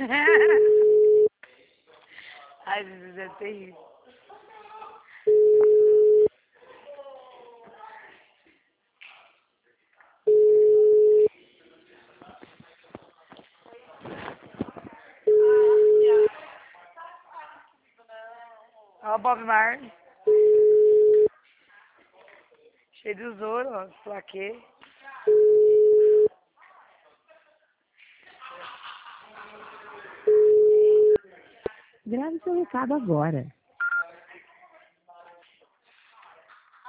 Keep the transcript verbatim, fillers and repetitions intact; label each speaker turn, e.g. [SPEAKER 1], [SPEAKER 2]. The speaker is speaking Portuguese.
[SPEAKER 1] Ai, Jesus, é terrível. Ó o Bob Marley. Cheio de ouro, ó, plaquê.
[SPEAKER 2] Grave seu recado agora.